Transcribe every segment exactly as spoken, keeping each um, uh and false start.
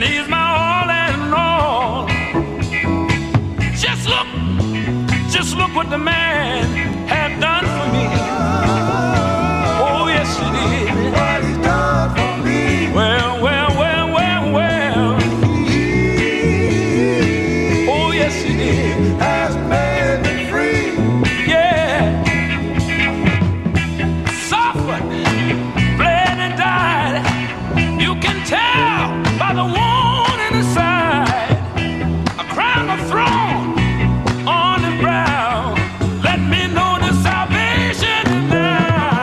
He's my all and all. Just look, just look what the man had done for me. Oh, yes, he did. What he's done for me. Well, well, well, well, well. Oh, yes, he did. Has made me free. Yeah. Suffered, bled and died. You can tell by the wound in his side. A crown of thorn on his brow. Let me know the salvation is now.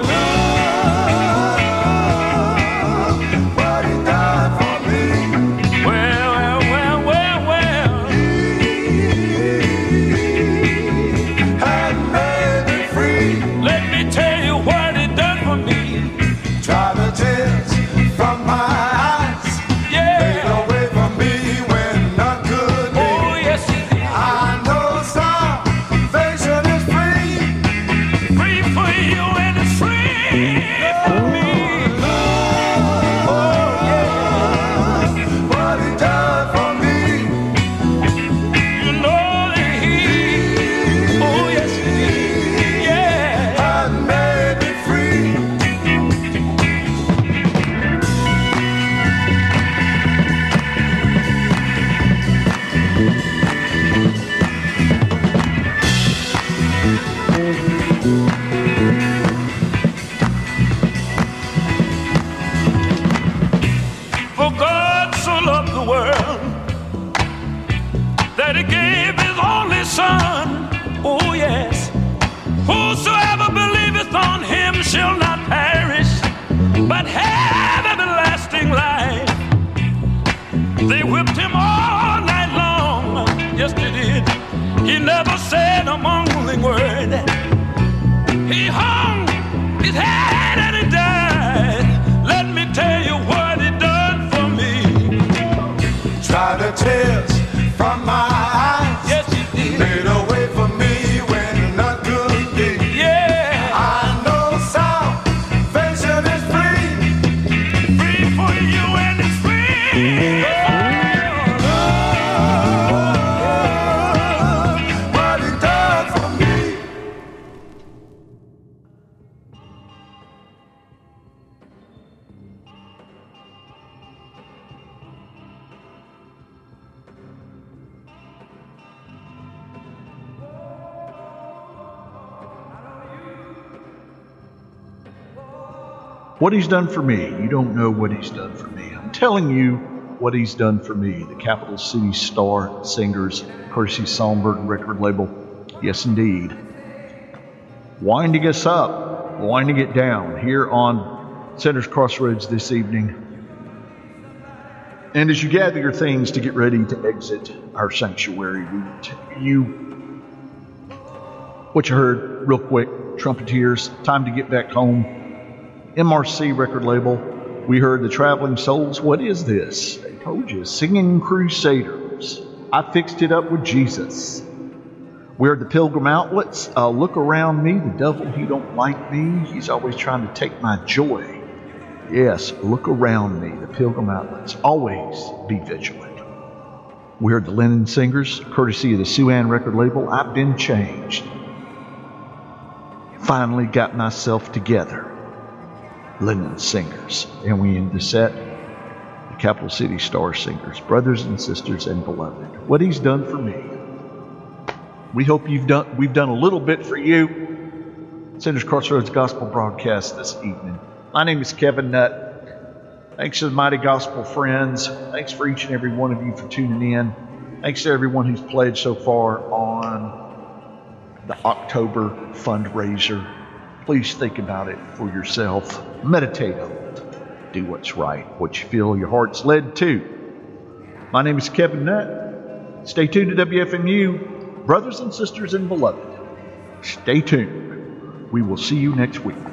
What he done for me. Well, well, well, well, well. Has made me free. Let me tell you what he done for me. Dry the tears from my eyes. Yeah. Take away from me when none could be. Oh, yes, he did. I know salvation is free. Free for you and it's free for me. Oh, yeah. What he done for me. You know that he, oh, yes, he did. Yeah. Has made me free. For God so loved the world that he gave his only son. Oh, yes. Whosoever believeth on him shall not perish, but have everlasting life. They whipped him all night long. Yes, they did. He never said a mumbling word. He hung his head and he died. Let me tell you what he done for me. Dry the tears from my eyes. Yes, he did. Fade away from me when none could be. Yeah. I know salvation is free. Free for you and it's free. What he done for me. What he's done for me. You don't know what he's done for me. I'm telling you what he's done for me. The Capital City Star Singers, courtesy Songbird record label. Yes, indeed. Winding us up, winding it down here on Center's Crossroads this evening. And as you gather your things to get ready to exit our sanctuary, we tell you what you heard real quick. Trumpeteers, Time to Get Back Home. M R C record label. We heard the Traveling Souls. What is this? They told you. Singing Crusaders. I Fixed It Up with Jesus. We heard the Pilgrim Outlets. Uh, look around me. The devil, he don't like me. He's always trying to take my joy. Yes, look around me. The Pilgrim Outlets. Always be vigilant. We heard the Lennon Singers, courtesy of the Sue-Ann record label. I've Been Changed. Finally got myself together. Lennon Singers. And we end the set, the Capital City Star Singers, brothers and sisters and beloved. What he's done for me. We hope you've done, we've done a little bit for you. Center's Crossroads Gospel broadcast this evening. My name is Kevin Nutt. Thanks to the Mighty Gospel Friends. Thanks for each and every one of you for tuning in. Thanks to everyone who's pledged so far on the October fundraiser. Please think about it for yourself. Meditate on it. Do what's right, what you feel your heart's led to. My name is Kevin Nutt. Stay tuned to W F M U. Brothers and sisters and beloved, stay tuned. We will see you next week.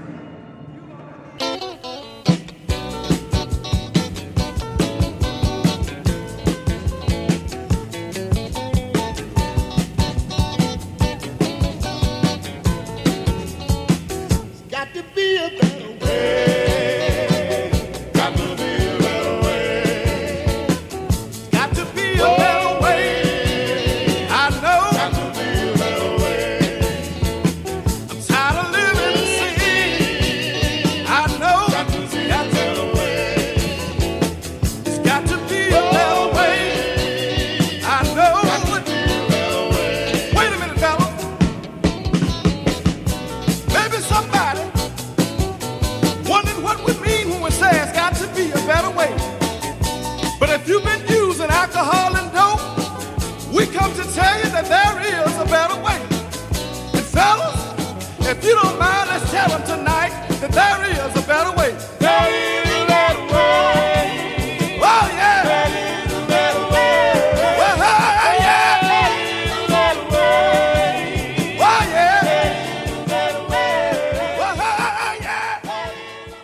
But if you've been using alcohol and dope, we come to tell you that there is a better way. And fellas, if you don't mind, let's tell them tonight that there is a better way. There is a better way. Oh, yeah. There is a better way. Well, hey, yeah. There is a better way. Oh, yeah. There is a better way. Well, hey, yeah.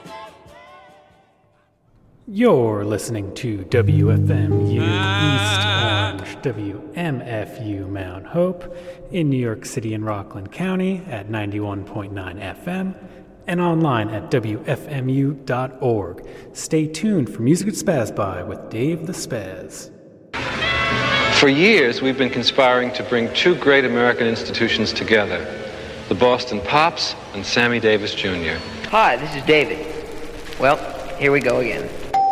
You're listening to W F M U East Orange, W M F U Mount Hope, in New York City and Rockland County at ninety-one point nine F M, and online at W F M U dot org. Stay tuned for Music to Spaz By with Dave the Spaz. For years, we've been conspiring to bring two great American institutions together, the Boston Pops and Sammy Davis Junior Hi, this is David. Well, here we go again.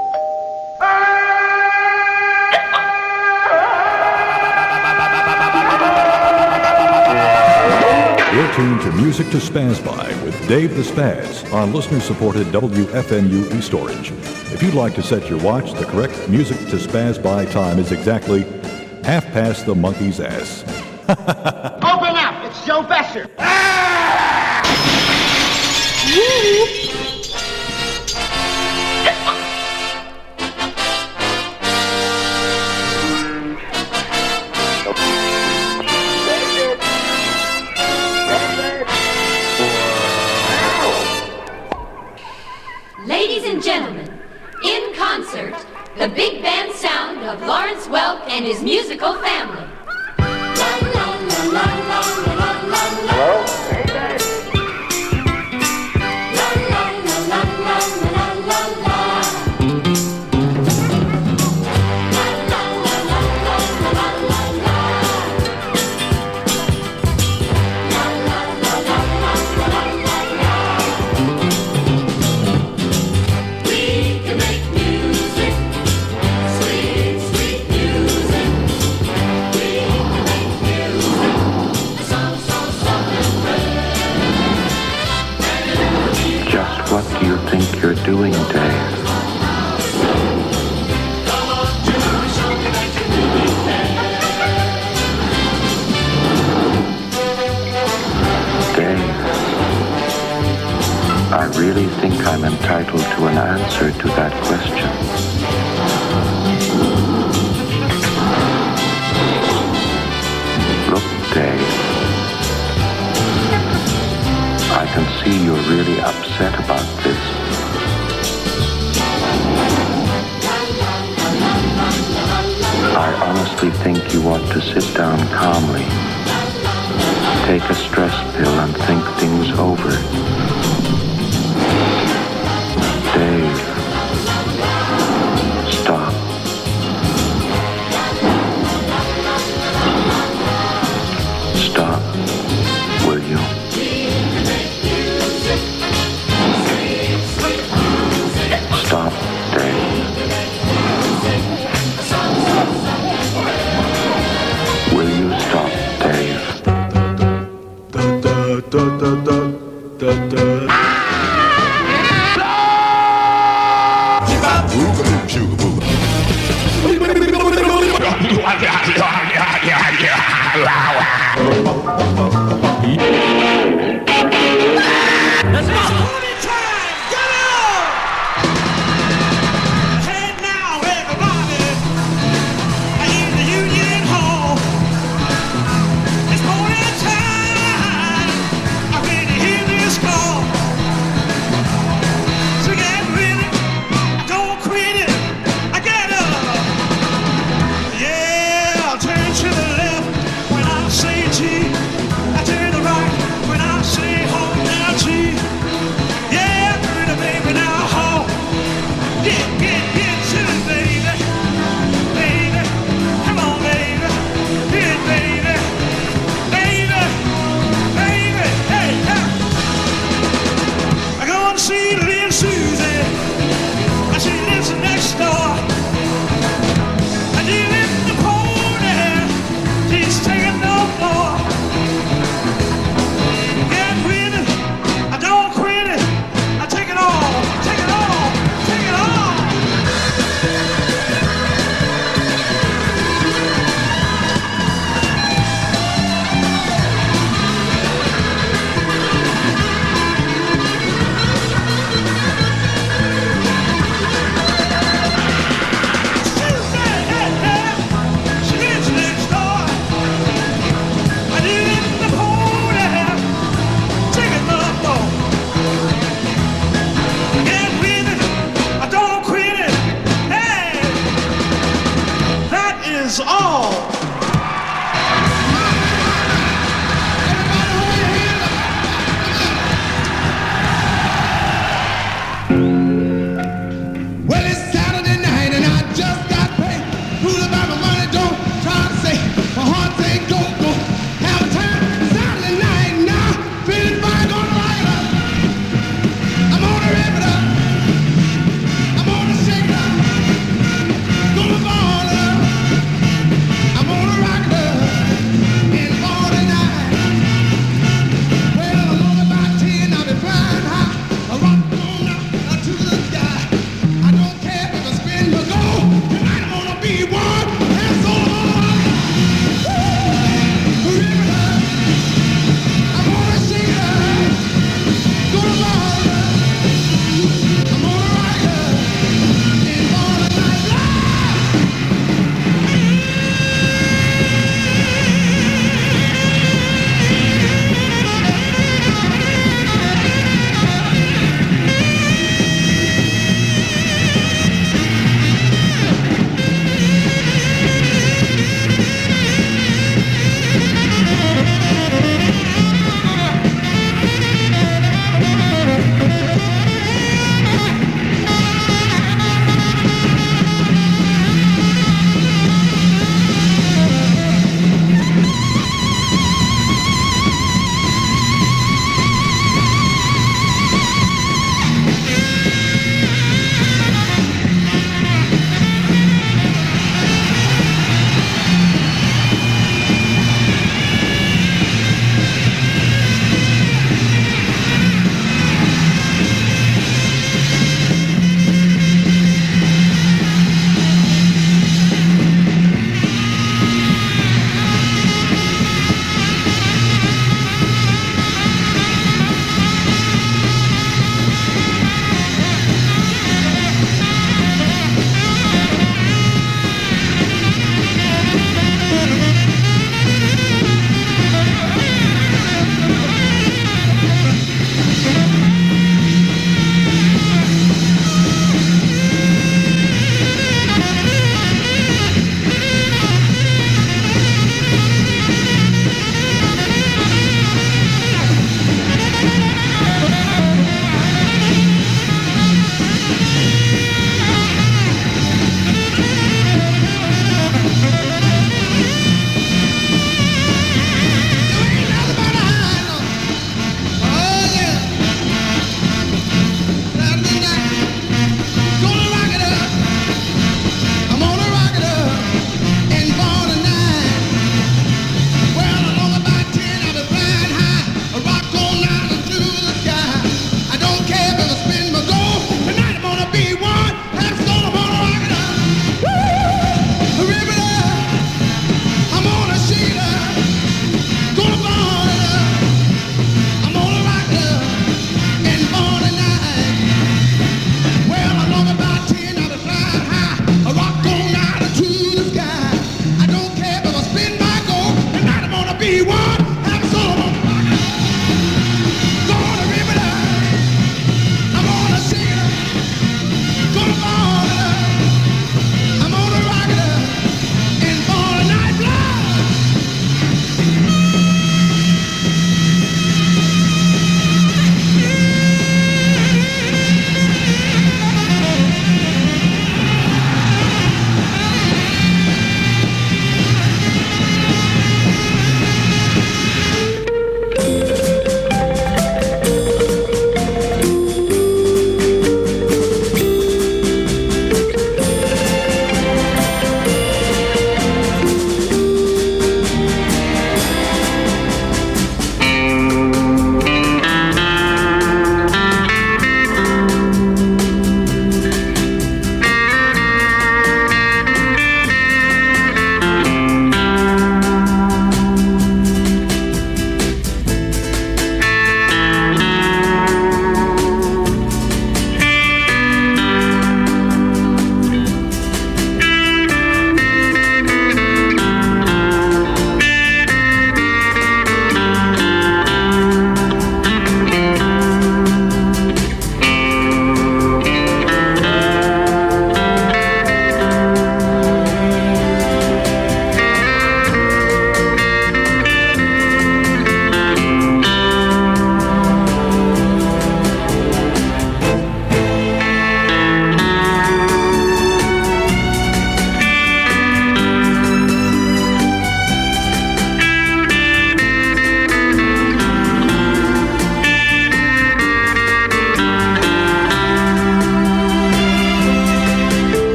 You're tuned to Music to Spaz By with Dave the Spaz on listener-supported W F M U East Orange. If you'd like to set your watch, the correct Music to Spaz By time is exactly half past the monkey's ass. Open up! It's Joe Besser! Ladies and gentlemen, in concert, the big band sound of Lawrence Welk and his musical family. Hello? Hey, guys. What do you think you're doing, Dave? Dave, I really think I'm entitled to an answer to that question. Look, Dave, I can see you're really upset about this. I honestly think you ought to sit down calmly, take a stress pill and think things over. Dave, stop. Stop, will you? Stop, Dave. Will you stop, Dave? Da, da, da, da, da, da, da. Let's go! Party time! Get up! Hey now, everybody, in the Union Hall. It's party time. I really hear this call. is all. Well, it's Saturday night and I just got paid. Rule about my money, don't try to say my heart say go, go. Have a time Saturday night now, feeling fine, gonna rock it up. I'm gonna rip it up. I'm gonna shake it up. Gonna ball it up. I'm gonna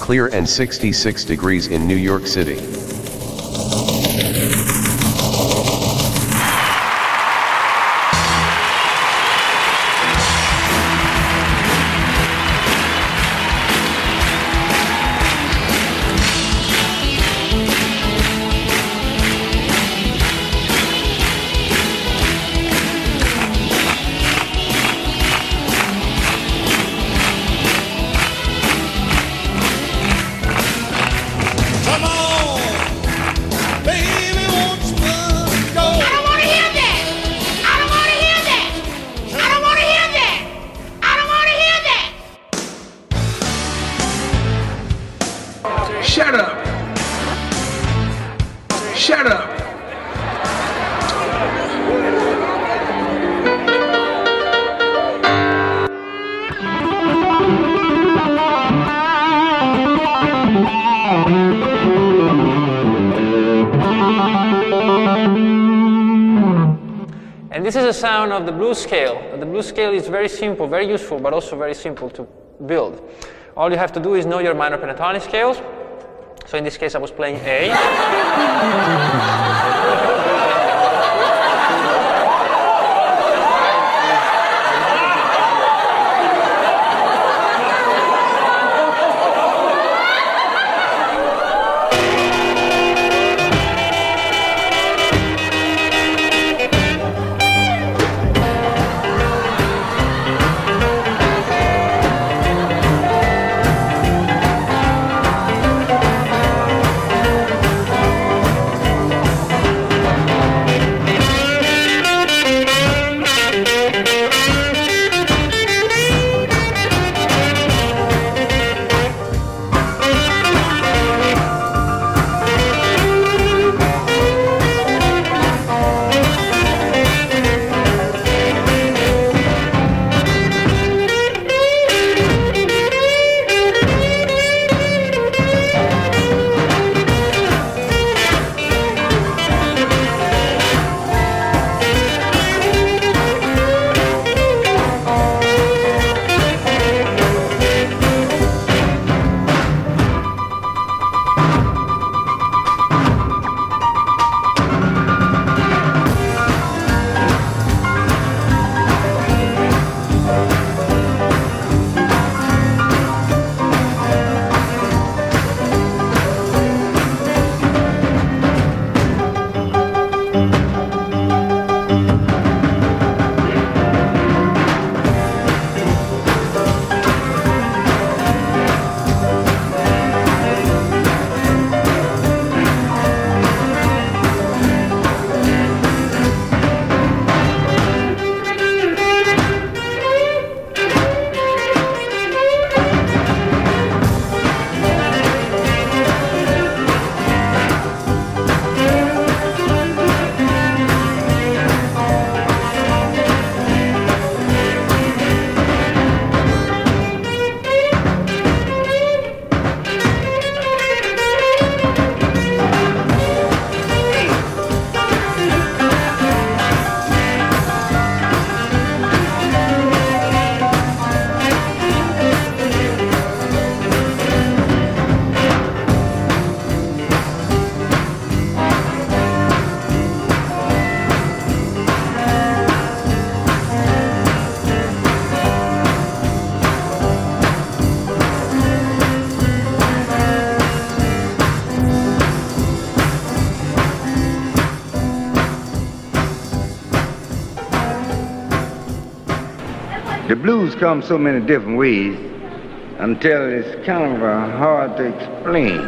clear and sixty-six degrees in New York City. Shut up. Shut up. And this is a sound of the blues scale. The blues scale is very simple, very useful, but also very simple to build. All you have to do is know your minor pentatonic scales. So in this case I was playing A. The blues come so many different ways until it's kind of uh, hard to explain.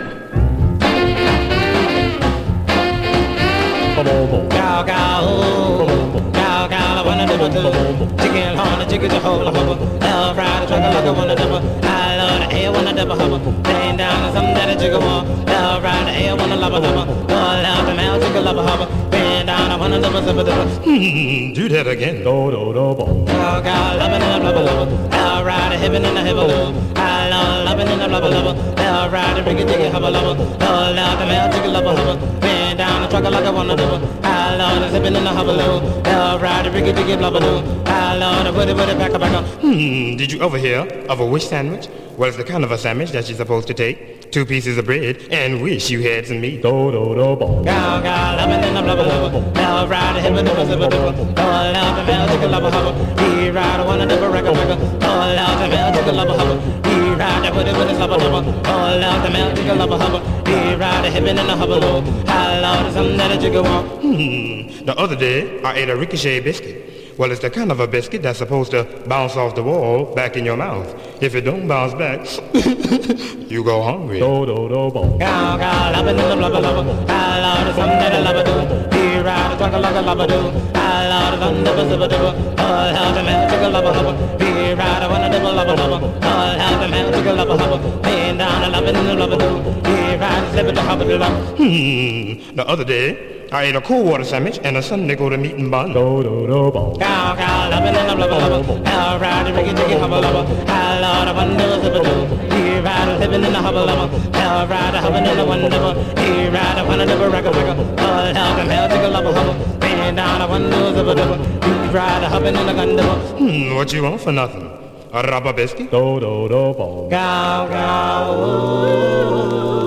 Cow, cow, oh, cow, cow, I wanna double do. Chicken horn, the chicken's a whole hubba. Hell fried, a trucker like I wanna double. I love the air, wanna double hubba. Laying down on something that a chicken want. Hell fried, the air, wanna love a hubba. Go love the mouth, chicken love a hubba. down, I wanna double, double, double. Hmm, do that again. Do, do, do, bo. Oh, God, loving in a blubber, blubber. All right, a hippin' in a hibble, blubber. I love loving in a blubber, blubber. All right, a riggy, diggy, hubble, blubber. Oh, love the male, diggy, lubber, hubble. Bend down, a trucker like I wanna double. I love the hippin' in a hubble, blubber. All right, a riggy, diggy, blubber, blubber. I love the woody, woody, back, back, Hmm, did you ever hear of a wish sandwich? Well, it's the kind of a sandwich that you're supposed to take two pieces of bread and wish you had some meat. Do, do, do, bo. Gow, gow, lovin' in a blubber, blubber. Bell ride, a hibba, dibba, zibba, dibba. Oh, love the male, digga, lubber, hubba. He ride, a wanna dibba, regga, regga. Oh, love the male, digga, lubber, hubba. He ride, a woody, woody, slubber, dubber. Oh, love the male, digga, lubber, hubba. He ride, a hibbin' in a hubba, lubber. I love something that a jigga walk. Hmm, the other day, I ate a ricochet biscuit. Well, it's the kind of a biscuit that's supposed to bounce off the wall back in your mouth. If it don't bounce back, you go hungry. Do, do, do, bo. Gow, gow, lovin' in the blubber, blubber. I love the something that a lubber do. He ride a trucker like a lubber do. I love the thunder, dibba, dibba, dibba. Oh, how the man take a lubber, hubba. He ride a wanna dibba, lubber, lubber. Oh, how the man take a lubber, hubba. Laying down a lovin' in the blubber do. He ride a slip at the hubba, do. Hmm, the other day, I ate a cold water sandwich and a Sunday go to meat and bun. Do, do, do, bo. Cow, cow, lovin' in the blubber, blubber. All right, the riggy, diggy, hubba, lubber. I love the one do, zipper, do. He ride a livin' in the hubba, lubber. All right, a hubbin' in the one double. He ride a one double, ragga, ragga. All help him, hell, take a lubber, hubba. Bend down a one do, zipper, double. He ride a hubbin' in the gun double. Hmm, what you want for nothing? A rubber biscuit? Do, do, do, bo. Cow, cow, ooh.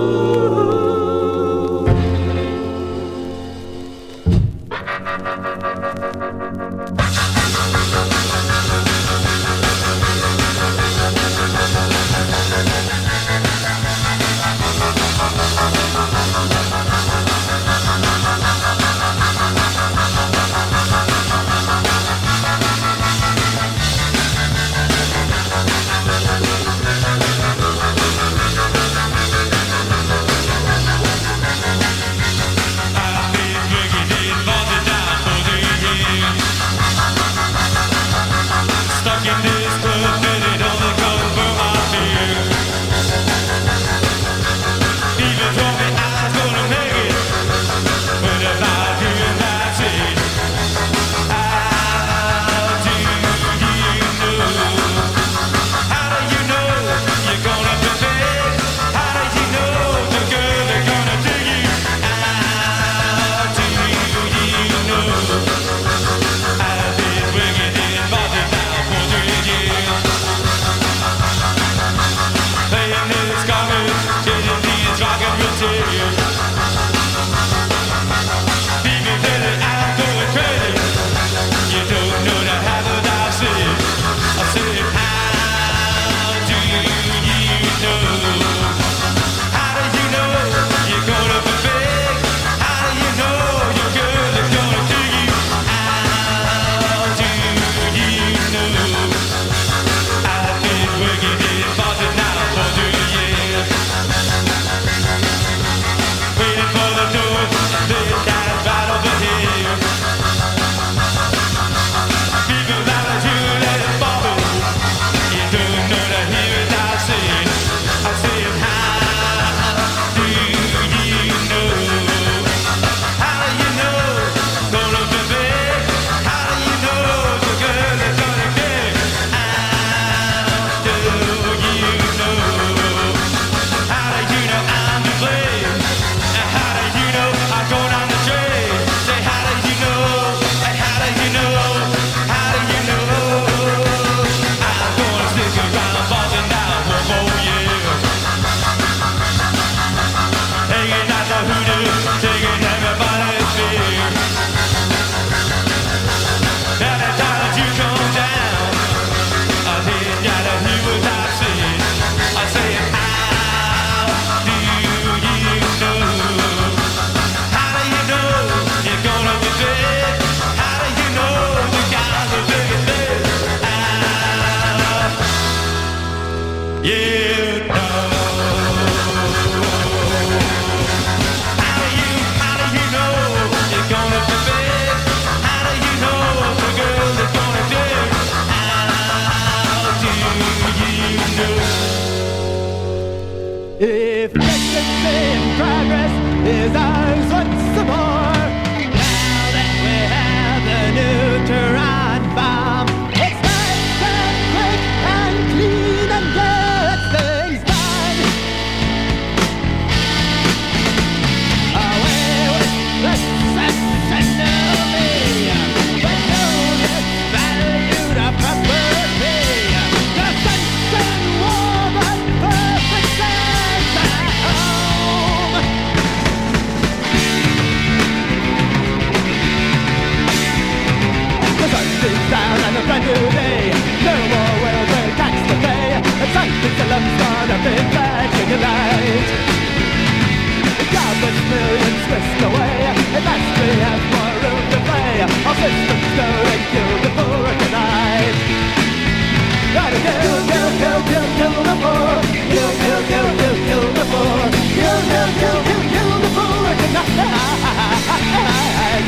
sun beats down and a brand new day. No more will we catch the day. The sun thinks the love's gonna be flashing a light. The garbage millions whisked away. At last we have more room to play. Our systems go and kill the poor tonight. Gotta kill, kill, kill, kill, kill the poor. Kill, kill, kill, kill, kill the poor. Kill, kill, kill, kill, kill the poor tonight.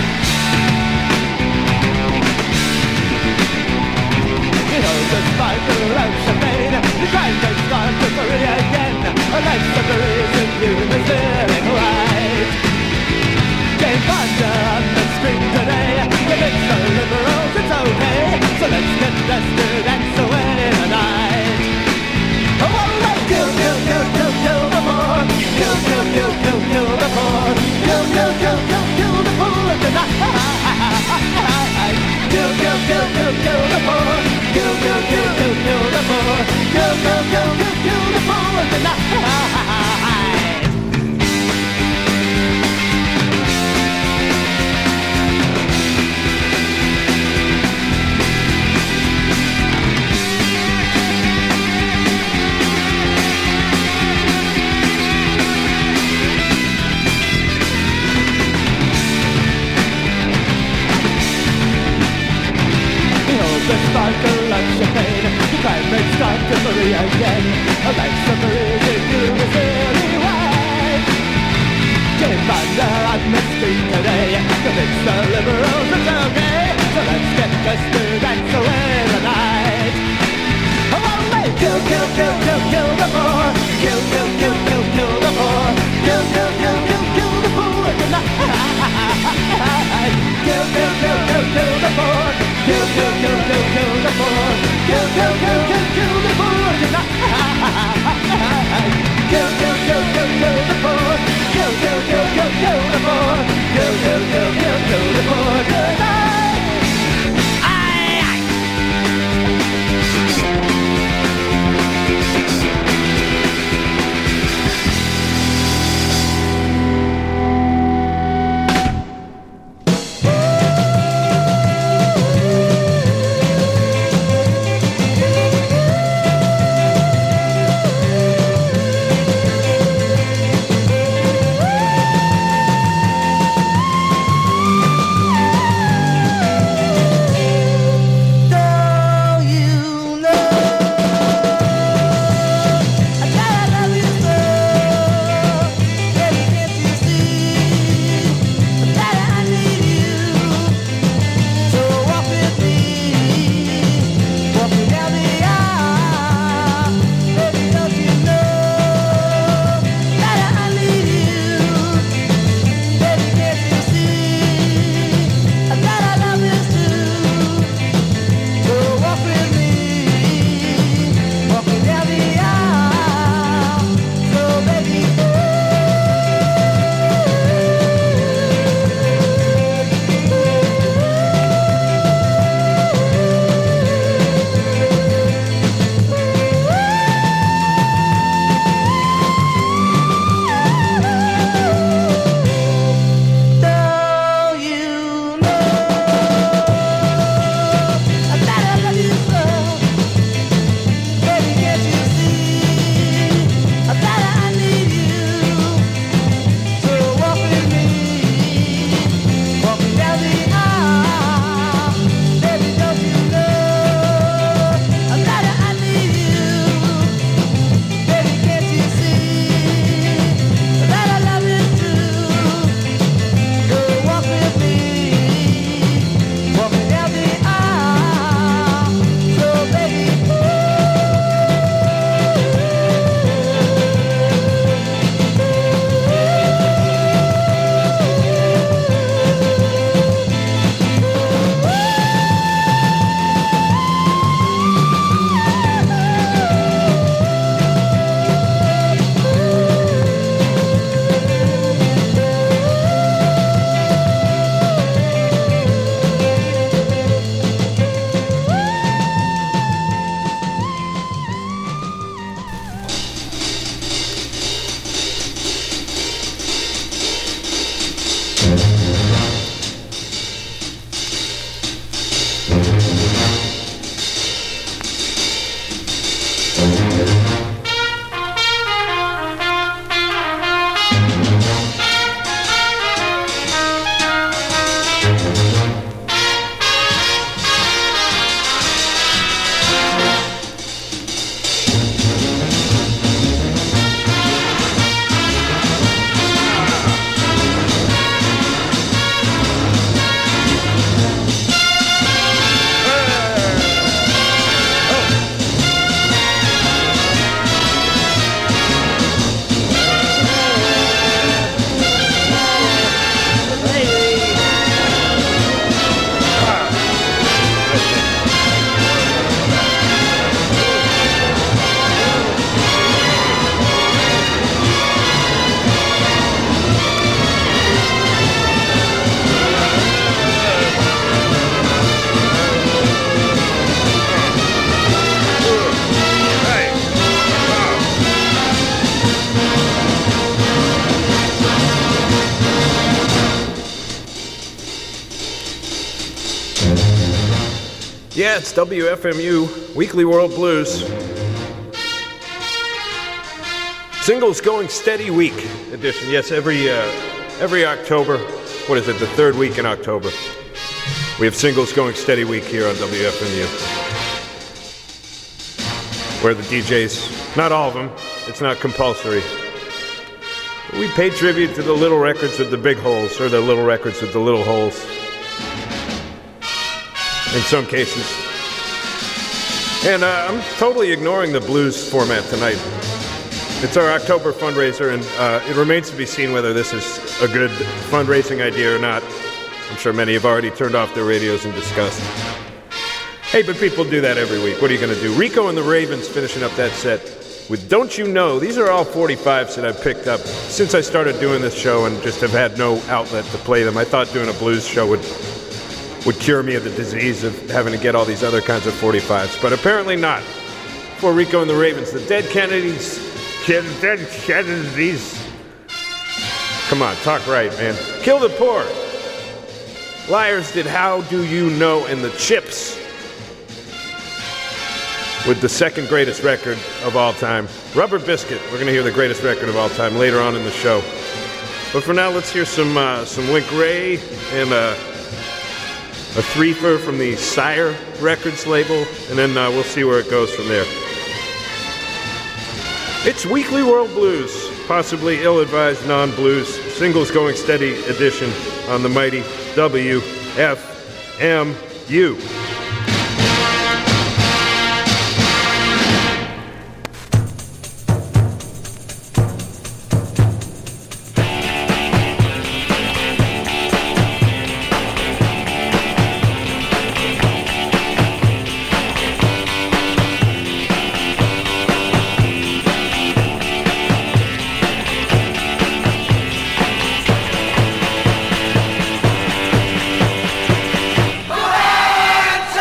You know the spider of champagne. The crime has gone to free again. A life of the reason you is living right. Jane Fonda on the screen today. The bits of Yeah, it's W F M U, Weekly World Blues. Singles Going Steady Week edition. Yes, every uh, every October. What is it, the third week in October? We have Singles Going Steady Week here on W F M U. Where the D Js, not all of them, it's not compulsory. We pay tribute to the little records with the big holes, or the little records with the little holes. In some cases. And uh, I'm totally ignoring the blues format tonight. It's our October fundraiser, and uh, it remains to be seen whether this is a good fundraising idea or not. I'm sure many have already turned off their radios in disgust. Hey, but people do that every week. What are you going to do? Rico and the Ravens finishing up that set with Don't You Know. These are all forty-fives that I've picked up since I started doing this show and just have had no outlet to play them. I thought doing a blues show would... would cure me of the disease of having to get all these other kinds of forty-fives, but apparently not. For Rico and the Ravens, the Dead Kennedys, Dead Kennedys. Come on, talk right, man. Kill the Poor. Liars did How Do You Know, and the Chips with the second greatest record of all time, Rubber Biscuit. We're going to hear the greatest record of all time later on in the show. But for now, let's hear some uh, some Link Ray and uh, a threefer from the Sire Records label, and then uh, we'll see where it goes from there. It's Weekly World Blues, possibly ill-advised non-blues, Singles Going Steady edition on the mighty W F M U. Hands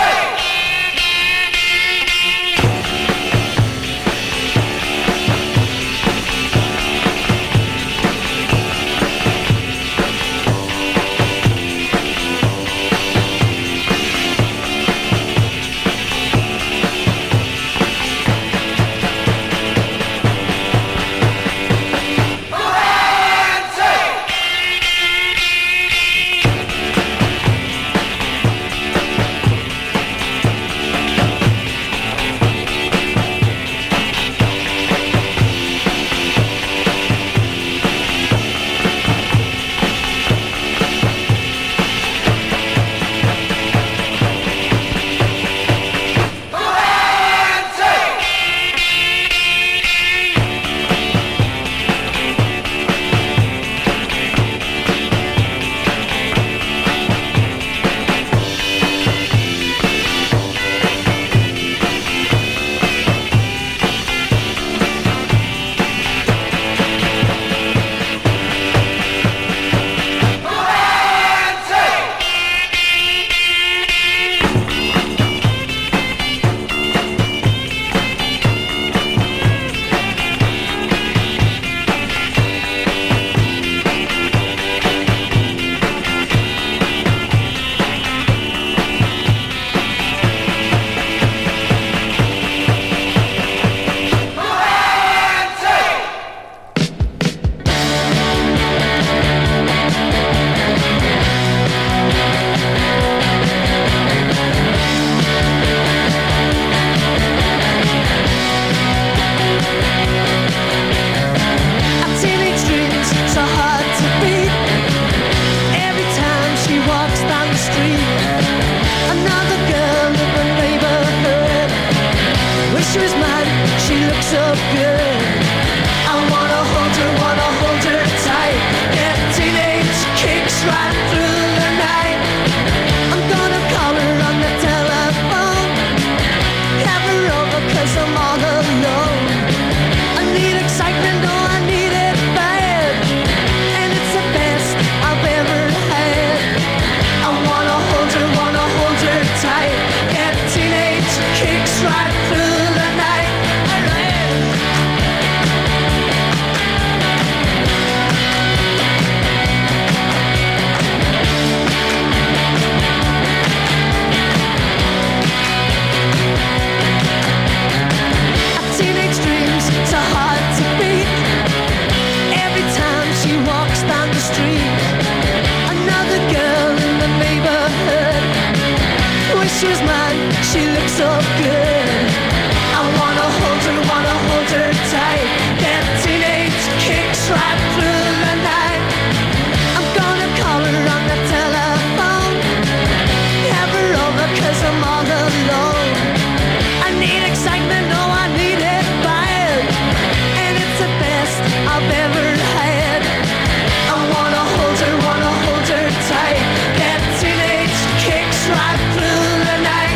she was mine, she looked so good. I wanna hold her, wanna hold her tight. That teenage kicks right through the night. I'm gonna call her on the telephone, have her over 'cause I'm all alone. I need excitement, no, I need it bad, and it's the best I've ever had. I wanna hold her, wanna hold her tight. That teenage kicks right through the night.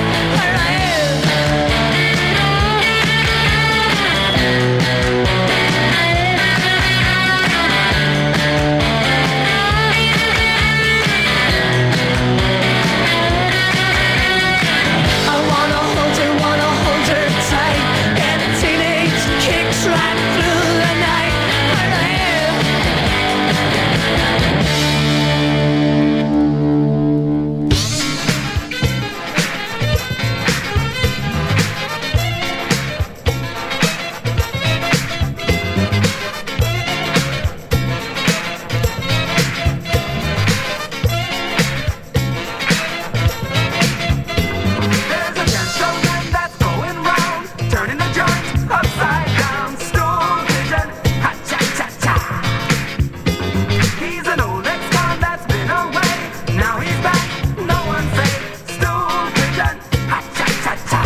I wanna hold her, wanna hold her tight. That teenage kicks right through the night. There's a gentleman that's going round, turning the joint upside down. Stool pigeon, ha cha cha cha. He's an old ex-con that's been away. Now he's back, no one say. Stool pigeon, ha cha cha cha.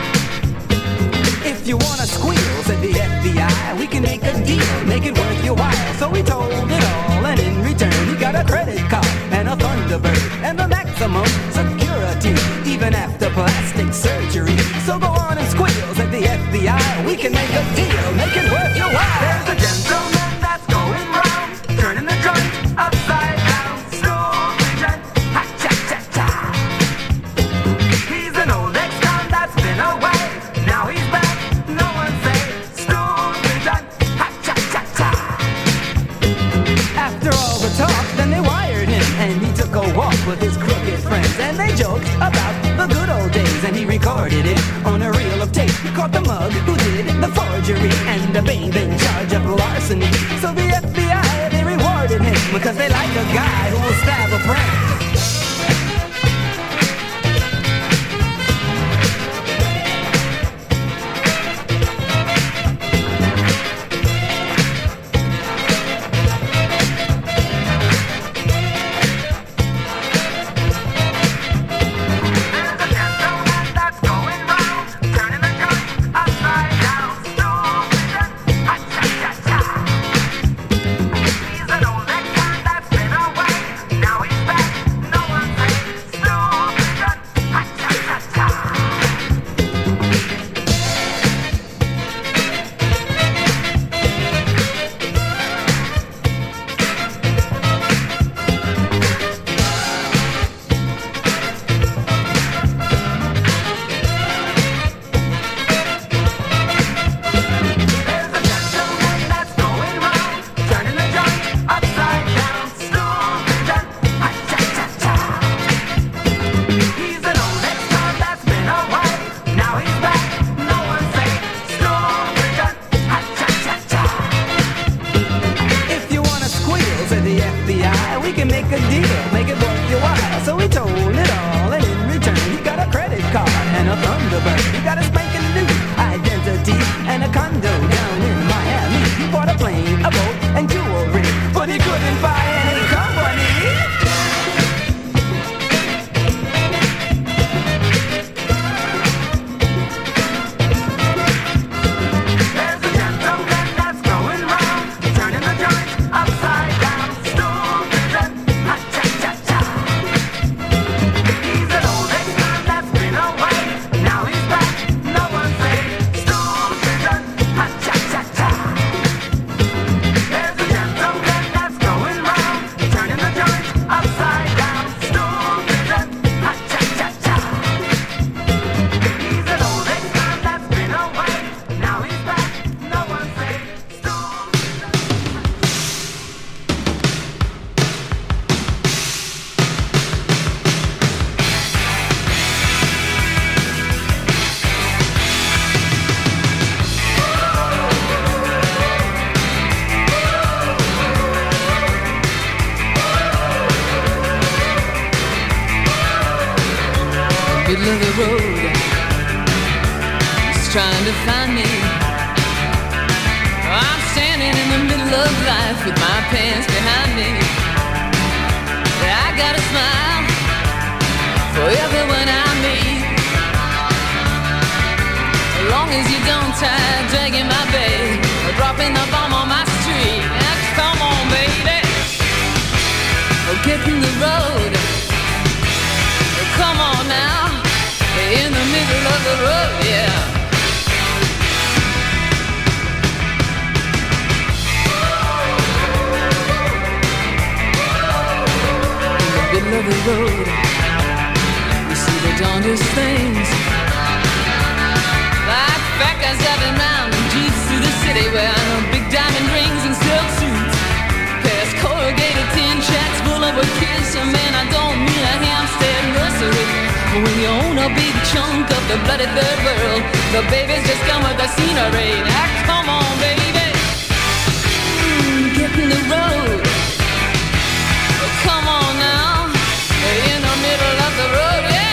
If you wanna squeal, said the F B I, we can make a deal, make it worth your while. So we told it all, and in return he got a credit card and a Thunderbird and the maximum security, even after plastic surgery. So go on and squeal, said the F B I, we can make a deal, make it worth your while. There's a gentleman that's going round, turning the joint upside down. Stool pigeon, ha cha cha cha. He's an old ex-con that's been away. Now he's back, no one say. Stool pigeon, ha cha cha cha. After all the talk, then they wired him, and he took a walk with his crooked friends, and they joked about the good old days, and he recorded it on a reel of tape. He caught the mug who did the forgery, and the babe in charge of larceny. So the F B I, they rewarded him, because they like a guy who will stab a friend. There's a gentleman that's going round, turning the joint upside down. Stool pigeon, ha cha cha cha. He's an old ex-con that's been away. Now he's back, middle of the road. He's trying to find me. I'm standing in the middle of life with my pants behind me. I got a smile for everyone I meet. As long as you don't try dragging my bag or dropping the bomb on my street. Now, come on, baby. Oh, get in the road. Oh, come on now. In the middle of the road, yeah. Middle of the road, you see the darndest things, like fat guys driving round in jeeps through the city, wearing big diamond rings and silk suits, past corrugated tin shacks full of a kiss. Man, I don't mean a Hampstead nursery, but when you own a big chunk of the bloody third world, the babies just come with the scenery. Now come on, baby, mm, get in the road. Oh, come on now. In the middle of the road, yeah.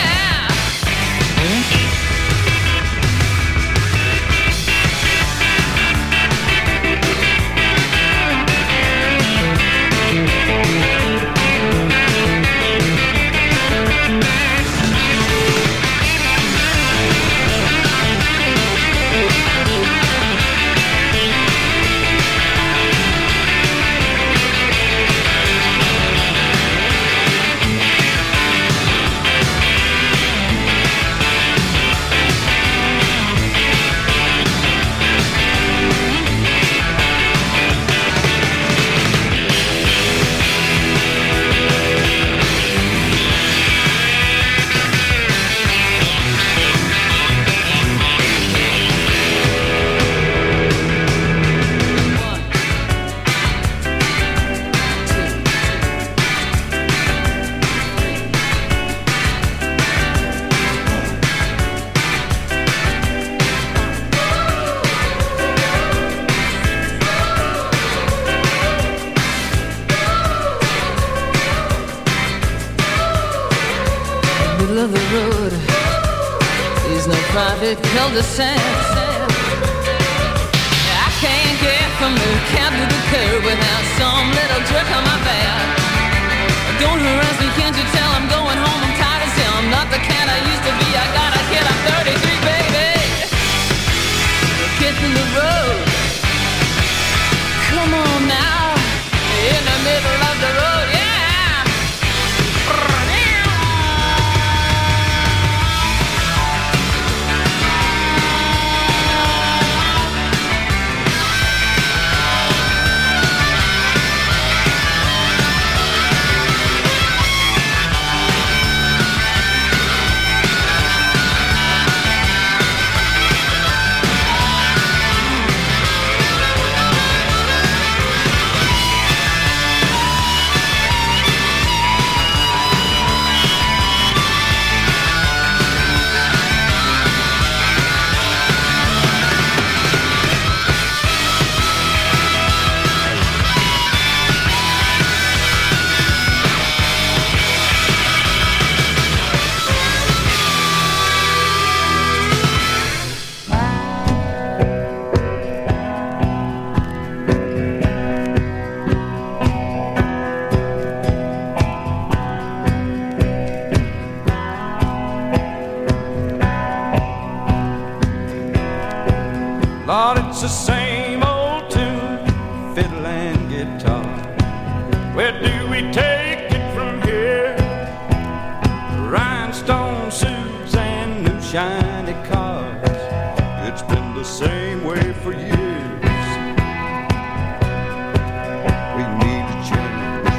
Cul-de-sac. I can't get from the cab to the curb without some little jerk on my back. Don't harass me, can't you tell I'm going home? I'm tired as hell. I'm not the cat I used to be. I got a kid, I'm thirty-three, baby. Get in the road. Come on now. In the middle of the road, yeah. Lord, it's the same old tune, fiddle and guitar. Where do we take it from here? Rhinestone suits and new shiny cars. It's been the same way for years. We need a change.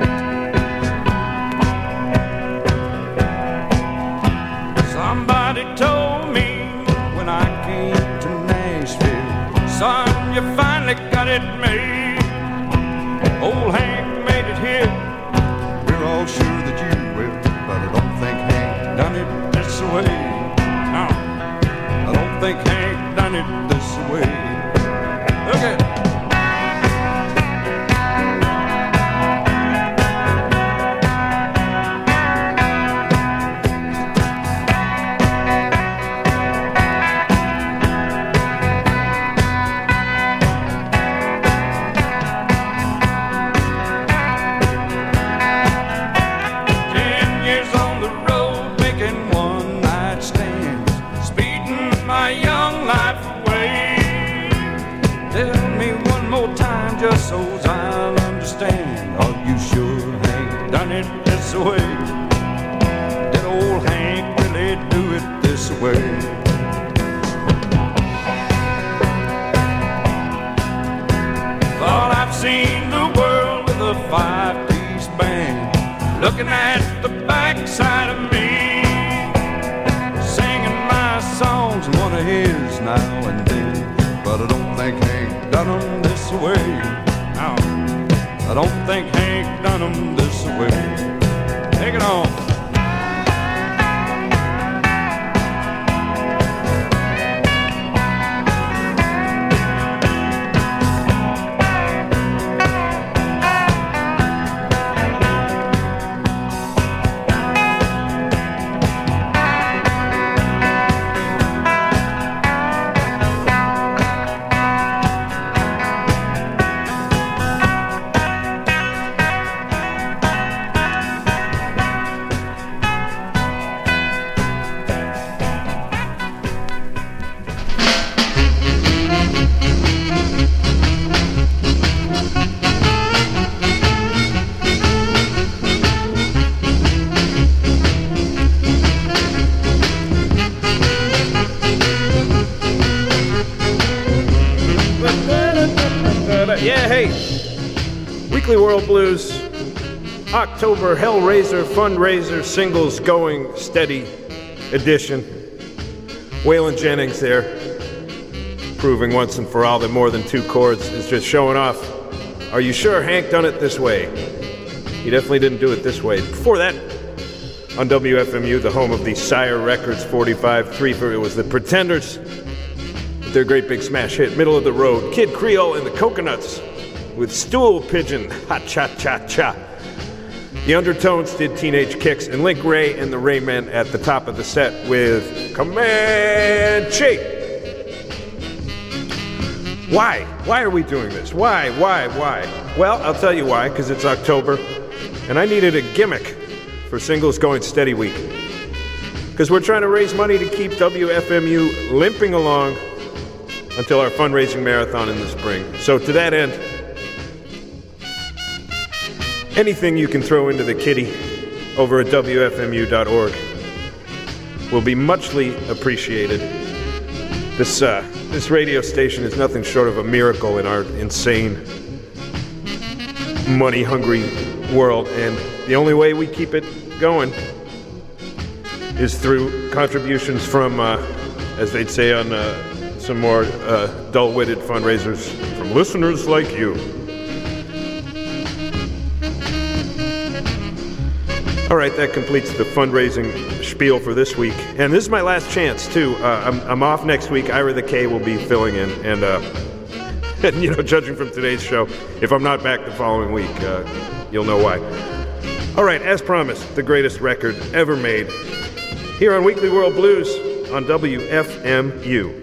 Somebody told me when I came to Nashville, son, you finally got it made. Old Hank made it here. We're all sure that you will, but I don't think Hank done it this way. No, I don't think Hank done it this way. Look at it. way. Thought I've seen the world with a five-piece band, looking at the backside of me, singing my songs, one of his now and then. But I don't think Hank done 'em this way. No, I don't think Hank done 'em this way. Take it on. Yeah, hey, Weekly World Blues, October Hellraiser Fundraiser Singles Going Steady Edition. Waylon Jennings there, proving once and for all that more than two chords is just showing off. Are you sure Hank done it this way? He definitely didn't do it this way. Before that, on W F M U, the home of the Sire Records forty-five three, it was the Pretenders. Their great big smash hit, Middle of the Road, Kid Creole and the Coconuts with Stool Pigeon, Ha-Cha-Cha-Cha. The Undertones did Teenage Kicks, and Link Ray and the Raymen at the top of the set with Comanche. Why? Why are we doing this? Why? Why? Why? Well, I'll tell you why, because it's October, and I needed a gimmick for Singles Going Steady Week. Because we're trying to raise money to keep W F M U limping along until our fundraising marathon in the spring. So to that end, anything you can throw into the kitty over at W F M U dot org will be muchly appreciated. This, uh, this radio station is nothing short of a miracle in our insane, money-hungry world, and the only way we keep it going is through contributions from, uh, as they'd say on uh, some more uh, dull-witted fundraisers, from listeners like you. All right, that completes the fundraising spiel for this week. And this is my last chance, too. Uh, I'm, I'm off next week. Ira the K will be filling in. And, uh, and, you know, judging from today's show, if I'm not back the following week, uh, you'll know why. All right, as promised, the greatest record ever made, here on Weekly World Blues on W F M U.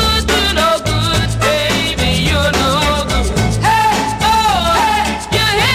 Your head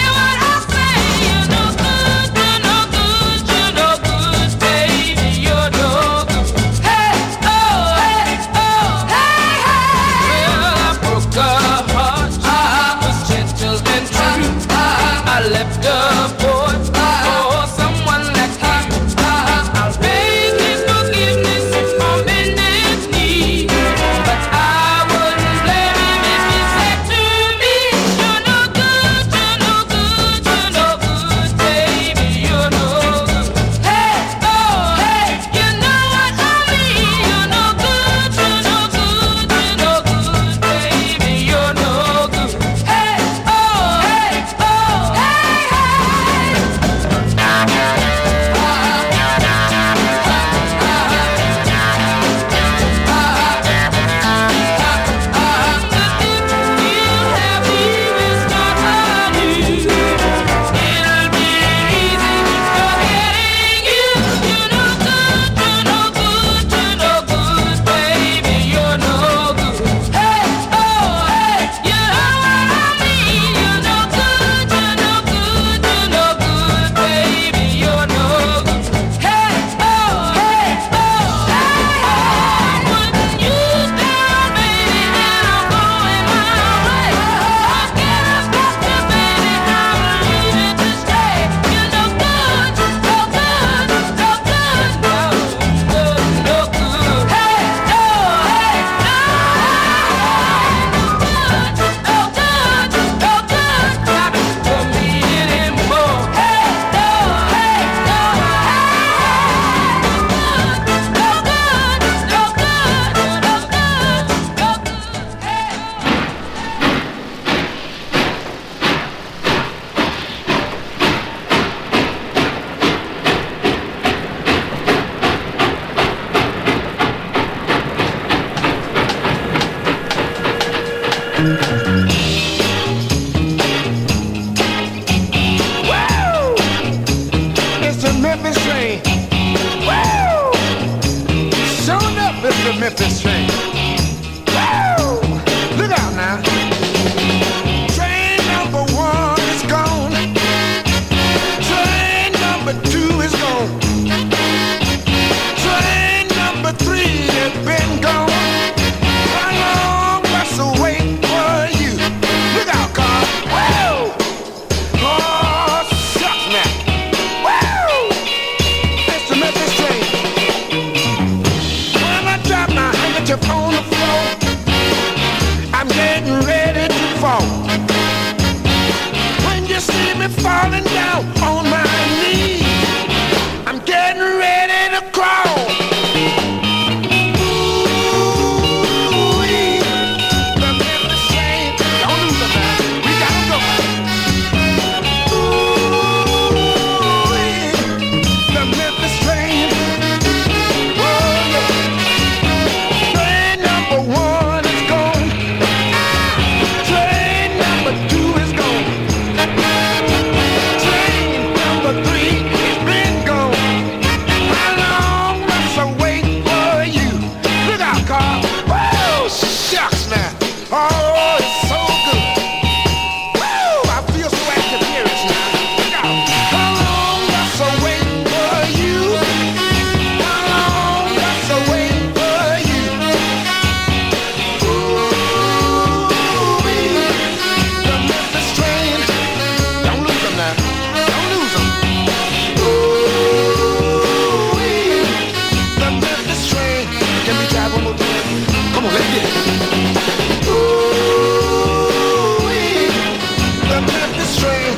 fall. When you see me falling down on my knees, I'm getting ready to crawl. Ooh-wee, the Memphis train, don't lose it now, we gotta go. Ooh-wee, the Memphis train, oh yeah. Train number one is gone. Train number two is gone. Train number three has been gone. How long must I wait for you? Look out, car. Whoa, shucks now. Oh, it's so good. Woo, I feel so active here it's now. Look out. How long must I wait for you? How long must I wait for you? Ooh-wee, the Memphis train. Don't lose them now. Don't lose them. Ooh-wee, the Memphis train. Can we drive one more time? Come on, let's get it. Ooh-wee, the Memphis train.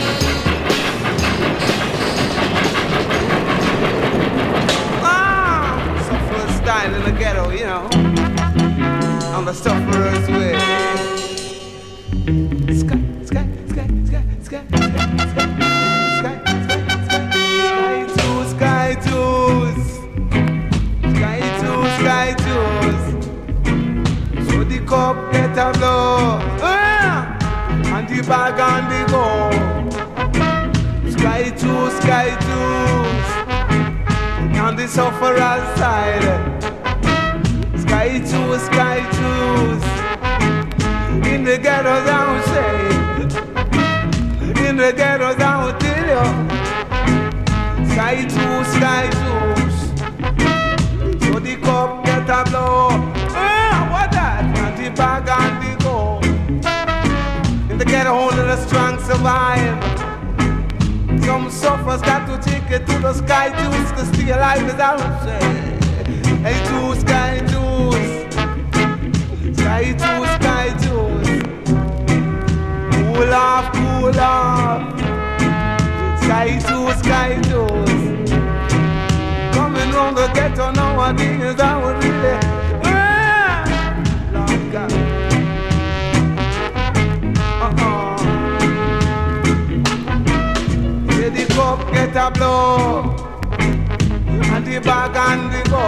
Ah, sufferer's style in the ghetto, you know, on the sufferer's way. Sky, sky, sky, sky, sky, sky, sky, sky, sky, sky twos, sky twos, sky twos. So the cup get a blow, ah, and the bag on the go. Sky twos, sky twos, on the sufferer's side. Sky twos, sky twos, in the ghettos I would say, in the ghettos I would tell you. Sky twos, sky twos, so the cup get a blow. Ah, what that? And the bag and the go. In the ghetto only the strong survive. Some suffers got to take it to the sky twos to stay alive, as I would say. Hey, two sky twos, sky twos, sky twos. Cool off, cool off. Sky twos, sky twos. Coming round the ghetto nowadays, I would really. Ah, Lord God. Uh-uh. Yeah, the cup get a blow, and the bag and the go.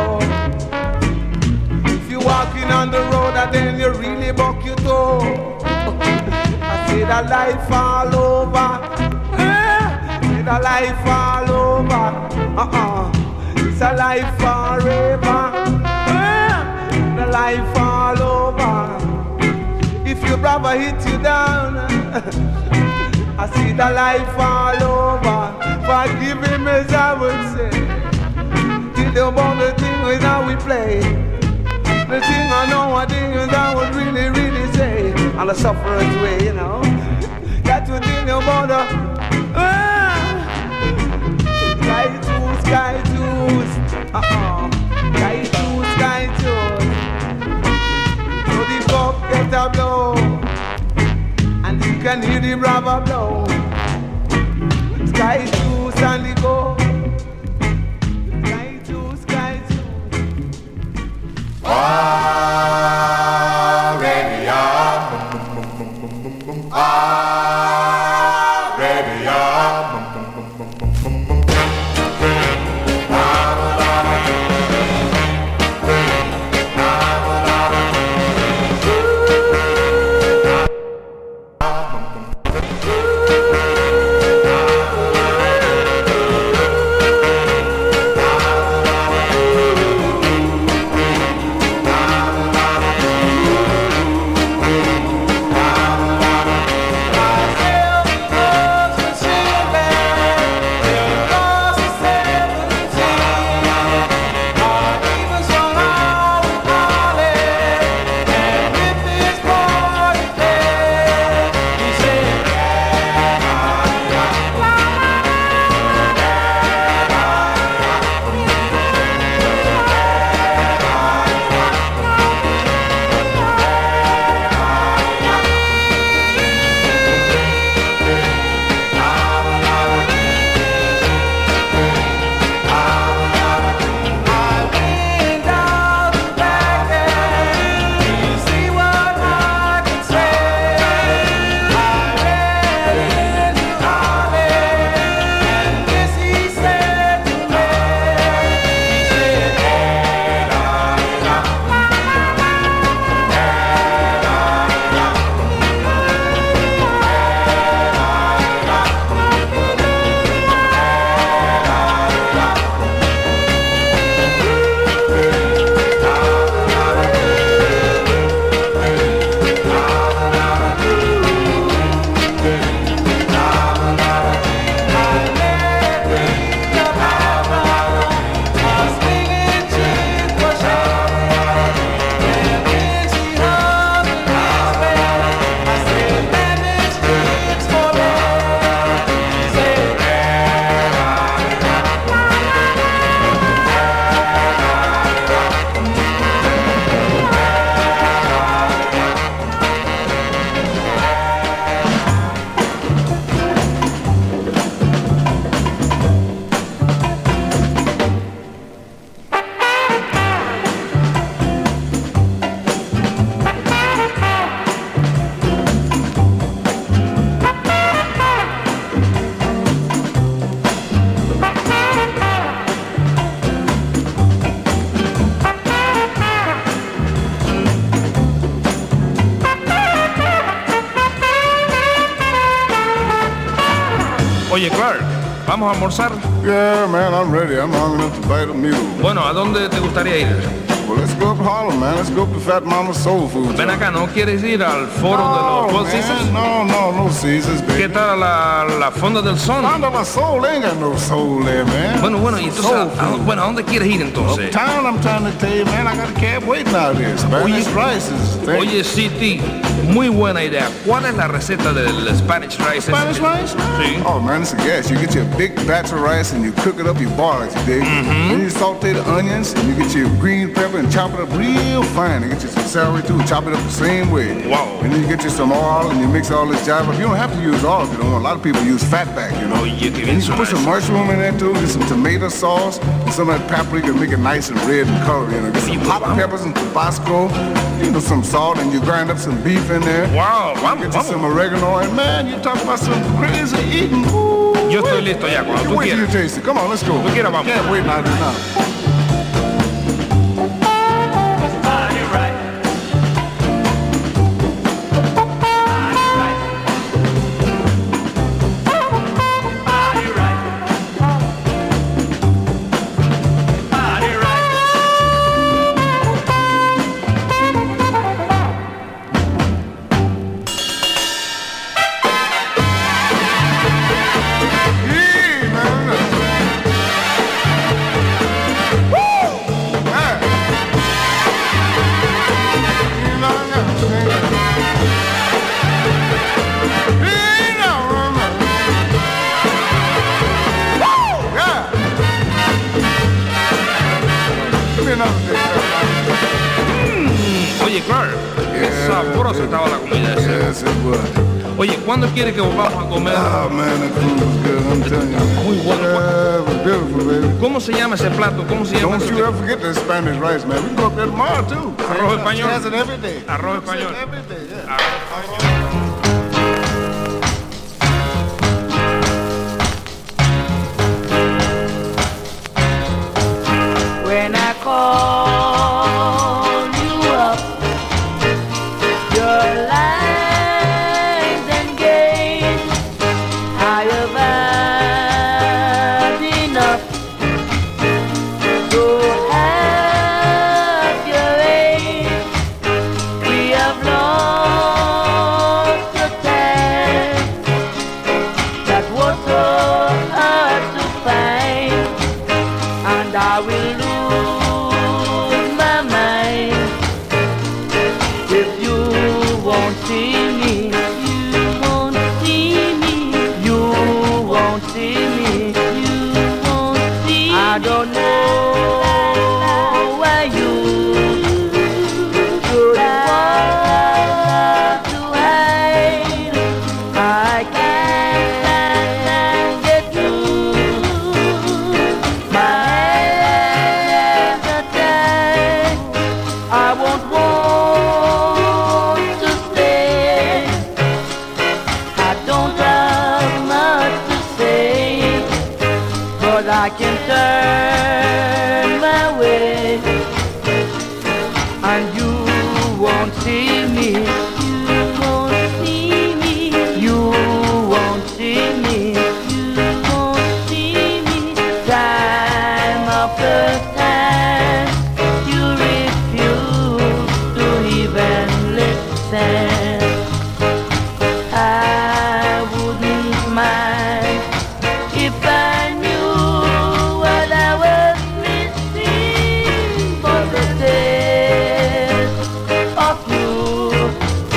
If you walking on the road and then you really buck your toe, I say that life all over, eh? Say that life all over, uh-uh. It's a life forever, eh? The life all over. If your brother hit you down, I see the life all over. Forgive him as I would say. Till about the thing is how we play. The thing I know I think is I would really, really say. On the sufferer's way, you know. Got to think about the ah, sky twos, sky twos. Uh-uh. Sky twos, sky twos. So the cup get a blow, and you can hear the rubber blow. Sky twos and the go. Sky twos, sky twos. Already up. Already up. Oye, Clark, ¿vamos a almorzar? Yeah, man, I'm ready. I'm hungry enough to bite a mule. Bueno, ¿a dónde te gustaría ir? Well, let's go up Harlem, man. Let's go up to Fat Mama's Soul Food. Ven acá, ¿no quieres ir al foro no, de los Four man, Seasons? No, no, no Caesars, baby. ¿Qué tal la, la Fonda del Sol? Fonda del Sol, they ain't got no soul there, man. Bueno, bueno, y entonces, a, a, bueno, ¿a dónde quieres ir entonces? Uptown, I'm trying to tell you, man. I got a cab waiting out there. Spanish rice is thing. Oye, C T, muy buena idea. ¿Cuál es la receta del Spanish rice? Spanish rice? Sí. Oh, man, it's a gas. You get your big batch of rice and you cook it up, you boil it, you dig? Mm-hmm. Then you saute the onions and you get your green pepper and chop it up real fine. And get you some celery too, chop it up the same way. Wow. And then you get you some oil and you mix all this jive up. You don't have to use oil if you don't want. A lot of people use fatback, you know. Oh, you can and you put some mushroom in there too, get some tomato sauce, and some of that paprika to make it nice and red and color, you know. Get some hot peppers and Tabasco, you know, some salt, and you grind up some beef in there. Wow, wow, Get you some oregano, and man, you talk about some crazy eating. Ooh, Yo estoy listo ya, cuando tú wait till quieras. you taste it. Come on, let's go. Tú quieras, vamos. Can't wait now, now. Oye, Clark, qué sabrosa estaba la comida esa. Yes, it was. Oye, ¿cuándo quieres que volvamos a comer? Oh, man, that food was good, I'm telling you. Muy bueno. Yeah, it was beautiful, baby. ¿Cómo se llama ese plato? ¿Cómo se llama Don't ese you ever forget that Spanish rice, man. We can go up there tomorrow, too. Arroz español. Has it every day. Arroz español. Every day, yeah. Arroz español. When I call you up, your lines engaged. I have had enough to have your aid. We have lost the time that was so hard to find, and I will lose my mind if you won't see me. You won't see me. You won't see me. You won't see me. I don't know where you should want to hide. I can't get through. My hands are tied. I won't want to stay. I don't have much to say, but I can turn my way, and you won't see me. You won't see me. You won't see me. You won't see me. Time after time, you refuse to even listen. I wouldn't mind if I knew what I was missing, but the taste of you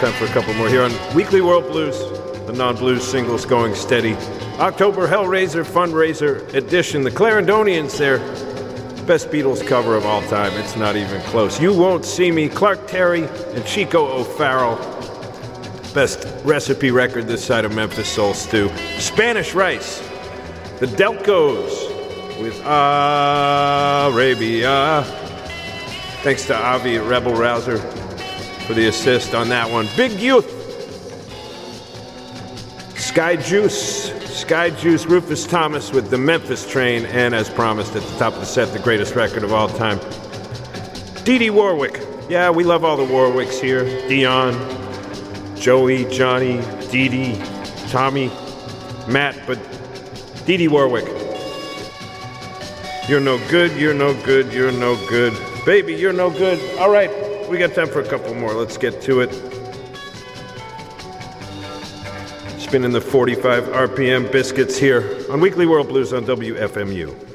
time for a couple more here on Weekly World Blues, the non-blues singles going steady. October Hellraiser Fundraiser Edition. The Clarendonians, their best Beatles cover of all time. It's not even close. You Won't See Me, Clark Terry and Chico O'Farrell. Best recipe record this side of Memphis Soul Stew. Spanish Rice, the Delcos with Arabia. Thanks to Avi at Rebel Rouser for the assist on that one. Big Youth, Sky Juice, Sky Juice, Rufus Thomas with the Memphis Train, and as promised at the top of the set, the greatest record of all time, Dee Dee Warwick. Yeah, we love all the Warwicks here. Dion, Joey, Johnny, Dee Dee, Tommy, Matt, but Dee Dee Warwick. You're no good, you're no good, you're no good. Baby, you're no good. All right, we got time for a couple more. Let's get to it. Spinning the forty-five R P M biscuits here on Weekly World Blues on W F M U.